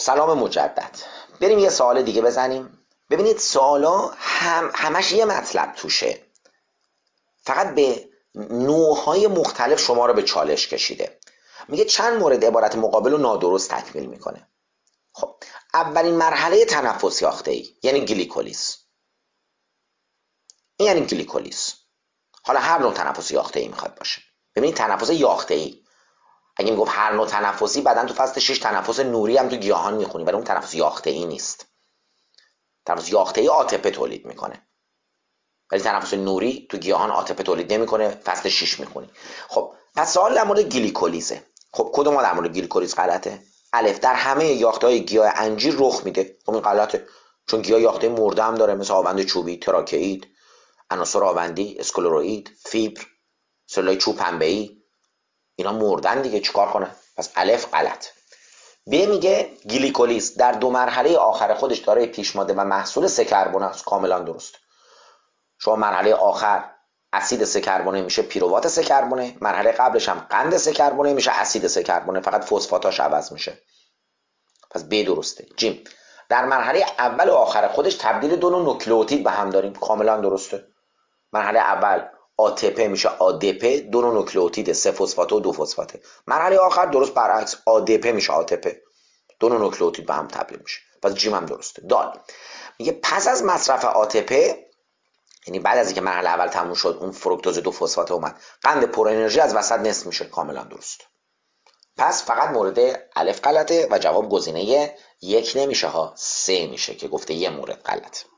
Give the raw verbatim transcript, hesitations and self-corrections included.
سلام مجدد. بریم یه سوال دیگه بزنیم. ببینید سوالا هم همش یه مطلب توشه، فقط به نوعهای مختلف شما رو به چالش کشیده. میگه چند مورد عبارت مقابل رو نادرست تکمیل میکنه. خب اولین مرحله تنفس یافته‌ای یعنی گلیکولیز. این یعنی گلیکولیز. حالا هر نوع تنفس یافته‌ای میخواد باشه. ببینید تنفس یافته‌ای، اگه میگفت هر نوع تنفسی، بعدن تو فصل شش تنفس نوری هم تو گیاهان میخونی، ولی اون تنفس یافته‌ای نیست. تنفس یافته‌ای آتپه تولید میکنه، ولی تنفس نوری تو گیاهان آتپه تولید نمیکنه، فصل شش میخونی. خب پس سوال در مورد گلیکولیزه. خب کدوم ما در مورد گلیکولیز غلطه؟ الف، در همه یافته‌های گیاه انجیر رخ میده. خب این غلطه، چون گیاه یافته‌ی مرده هم داره، مثل آوند چوبی، تراکئید، عناصر آوندی، اسکلروئید، فیبر، سلولای چوب پنبه‌ای، اینا مردن دیگه، چیکار کنه؟ پس الف غلط. ب میگه گلیکولیز در دو مرحله آخر خودش دارای پیش ماده و محصول سه کربن است. کاملا درست. شما مرحله آخر اسید سه کربونه میشه پیروات سه کربونه، مرحله قبلش هم قند سه کربونه میشه اسید سه کربونه، فقط فسفاتاش عوض میشه. پس ب درسته. جیم در مرحله اول و آخر خودش تبدیل دو نوع نوکلئوتید به هم داریم. کاملا درسته. مرحله اول آتپه میشه آدپه، دو نوع نوکلئوتید، سه فسفات و دو فسفاته. مرحله آخر درست برعکس، آدپه میشه آتپه، دو نوع نوکلئوتید به هم تبدیل میشه. پس جیم هم درسته. دال میگه پس از مصرف آتپه، یعنی بعد از اینکه مرحله اول تموم شد، اون فرکتوز دو فسفات اومد، قند پر انرژی از وسط نصف میشه. کاملا درست. پس فقط مورد الف غلطه و جواب گزینه یک نمیشه ها، سه میشه که گفته یه مورد غلط.